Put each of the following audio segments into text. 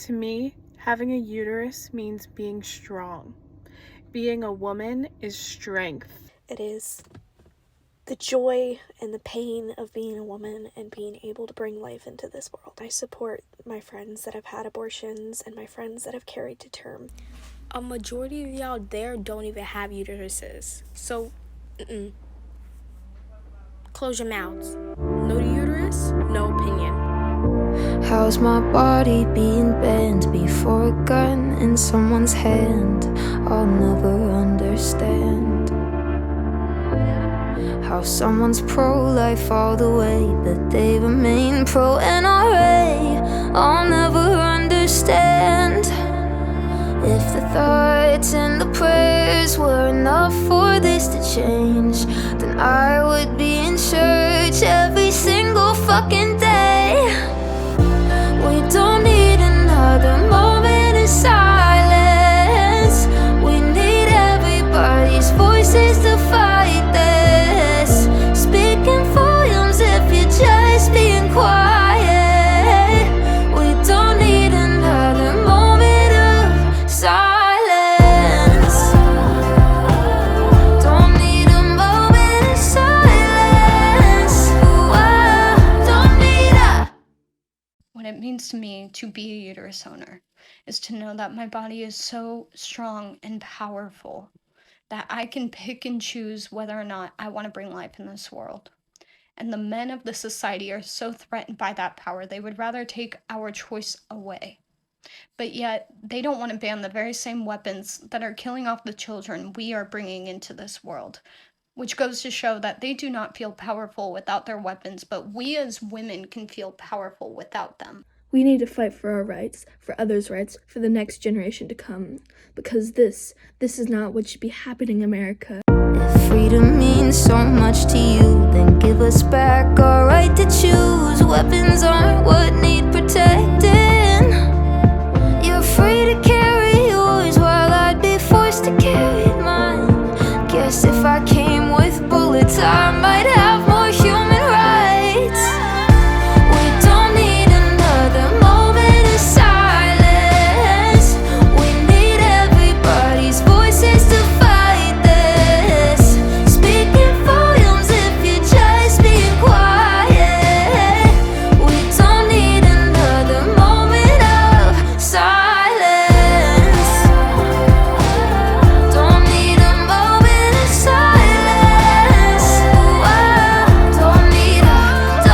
To me, having a uterus means being strong. Being a woman is strength. It is the joy and the pain of being a woman and being able to bring life into this world. I support my friends that have had abortions and my friends that have carried to term. A majority of y'all there don't even have uteruses. So, close your mouths. No uterus, no opinion. How's my body being bent before a gun in someone's hand? I'll never understand how someone's pro-life all the way, but they remain pro-NRA. I'll never understand. If the thoughts and the prayers were enough for this to change, then I would be in church every single fucking day. We don't need another moment of silence. We need everybody's voices to fight this. Speaking volumes if you're just being quiet. We don't need another moment of silence. Don't need a moment of silence. Don't need a. What it means to me to be a uterus owner is to know that my body is so strong and powerful that I can pick and choose whether or not I want to bring life in this world. And the men of the society are so threatened by that power, they would rather take our choice away. But yet, they don't want to ban the very same weapons that are killing off the children we are bringing into this world. Which goes to show that they do not feel powerful without their weapons, but we as women can feel powerful without them. We need to fight for our rights, for others' rights, for the next generation to come. Because this is not what should be happening in America. If freedom means so much to you, then give us back our right to choose. Weapons aren't what need protecting. You're free to carry yours while I'd be forced to carry mine. Guess if I came with bullets, I might have more human rights. We don't need another moment of silence. We need everybody's voices to fight this. Speaking volumes if you're just being quiet. We don't need another moment of silence. Don't need a moment of silence. Don't need a.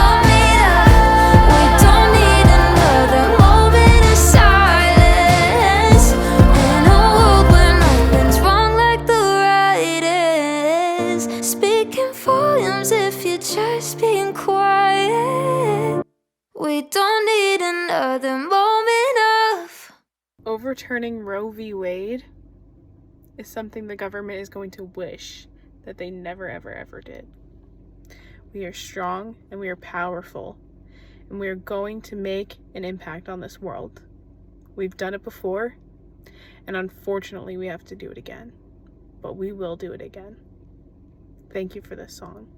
We don't need another moment of silence. In a world where nothing's wrong like the right is. Speaking volumes if you're just being quiet. We don't need another moment of. Overturning Roe v. Wade is something the government is going to wish that they never, ever, ever did. We are strong and we are powerful, and we are going to make an impact on this world. We've done it before, and unfortunately we have to do it again. But we will do it again. Thank you for this song.